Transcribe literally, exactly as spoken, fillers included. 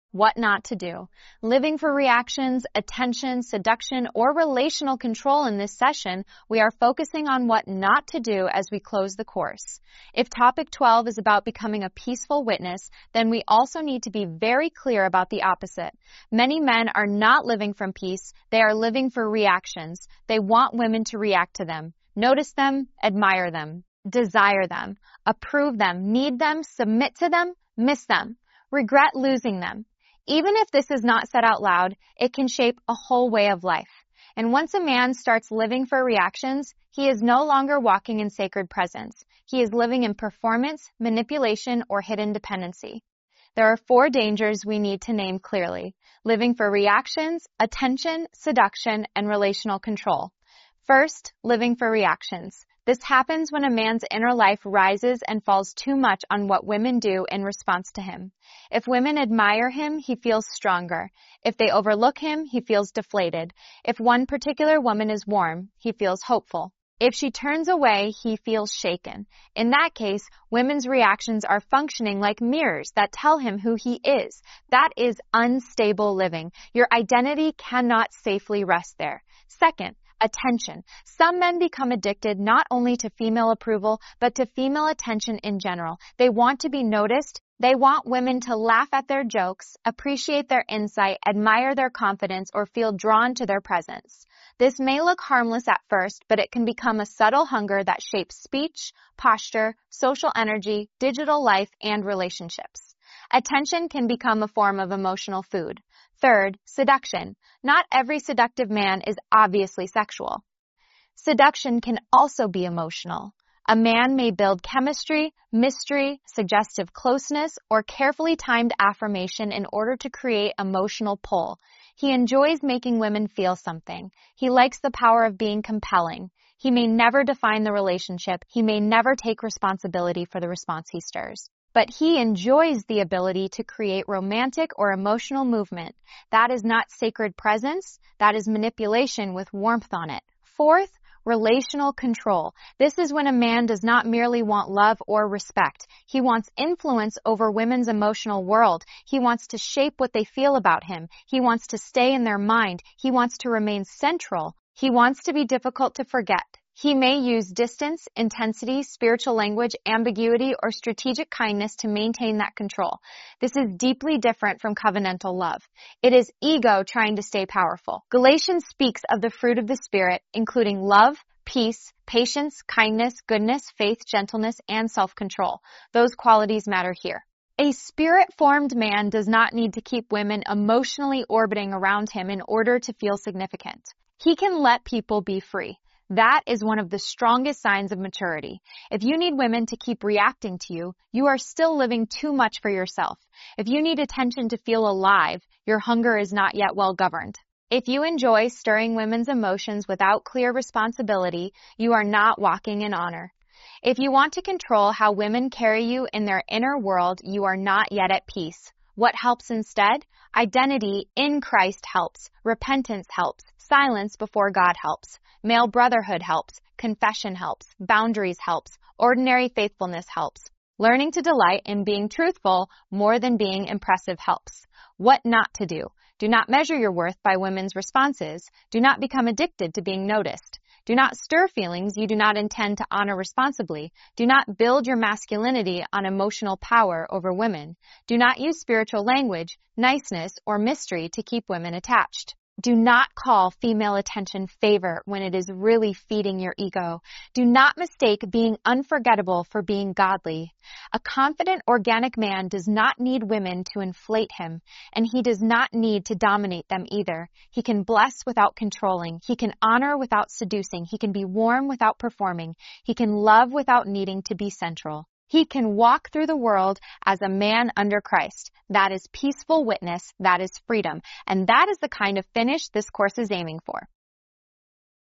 What not to do. Living for reactions, attention, seduction, or relational control in this session, we are focusing on what not to do as we close the course. If topic twelve is about becoming a peaceful witness, then we also need to be very clear about the opposite. Many men are not living from peace, they are living for reactions. They want women to react to them. Notice them, admire them, desire them, approve them, need them, submit to them, miss them, regret losing them. Even if this is not said out loud, it can shape a whole way of life. And once a man starts living for reactions, he is no longer walking in sacred presence. He is living in performance, manipulation, or hidden dependency. There are four dangers we need to name clearly: living for reactions, attention, seduction, and relational control. First, living for reactions. This happens when a man's inner life rises and falls too much on what women do in response to him. If women admire him, he feels stronger. If they overlook him, he feels deflated. If one particular woman is warm, he feels hopeful. If she turns away, he feels shaken. In that case, women's reactions are functioning like mirrors that tell him who he is. That is unstable living. Your identity cannot safely rest there. Second, attention. Some men become addicted not only to female approval, but to female attention in general. They want to be noticed. They want women to laugh at their jokes, appreciate their insight, admire their confidence, or feel drawn to their presence. This may look harmless at first, but it can become a subtle hunger that shapes speech, posture, social energy, digital life, and relationships. Attention can become a form of emotional food. Third, seduction. Not every seductive man is obviously sexual. Seduction can also be emotional. A man may build chemistry, mystery, suggestive closeness, or carefully timed affirmation in order to create emotional pull. He enjoys making women feel something. He likes the power of being compelling. He may never define the relationship. He may never take responsibility for the response he stirs. But he enjoys the ability to create romantic or emotional movement. That is not sacred presence. That is manipulation with warmth on it. Fourth, relational control. This is when a man does not merely want love or respect. He wants influence over women's emotional world. He wants to shape what they feel about him. He wants to stay in their mind. He wants to remain central. He wants to be difficult to forget. He may use distance, intensity, spiritual language, ambiguity, or strategic kindness to maintain that control. This is deeply different from covenantal love. It is ego trying to stay powerful. Galatians speaks of the fruit of the Spirit, including love, peace, patience, kindness, goodness, faith, gentleness, and self-control. Those qualities matter here. A spirit-formed man does not need to keep women emotionally orbiting around him in order to feel significant. He can let people be free. That is one of the strongest signs of maturity. If you need women to keep reacting to you, you are still living too much for yourself. If you need attention to feel alive, your hunger is not yet well governed. If you enjoy stirring women's emotions without clear responsibility, you are not walking in honor. If you want to control how women carry you in their inner world, you are not yet at peace. What helps instead? Identity in Christ helps. Repentance helps. Silence before God helps. Male brotherhood helps. Confession helps. Boundaries helps. Ordinary faithfulness helps. Learning to delight in being truthful more than being impressive helps. What not to do. Do not measure your worth by women's responses. Do not become addicted to being noticed. Do not stir feelings you do not intend to honor responsibly. Do not build your masculinity on emotional power over women. Do not use spiritual language, niceness, or mystery to keep women attached. Do not call female attention favor when it is really feeding your ego. Do not mistake being unforgettable for being godly. A confident, organic man does not need women to inflate him, and he does not need to dominate them either. He can bless without controlling. He can honor without seducing. He can be warm without performing. He can love without needing to be central. He can walk through the world as a man under Christ. That is peaceful witness. That is freedom. And that is the kind of finish this course is aiming for.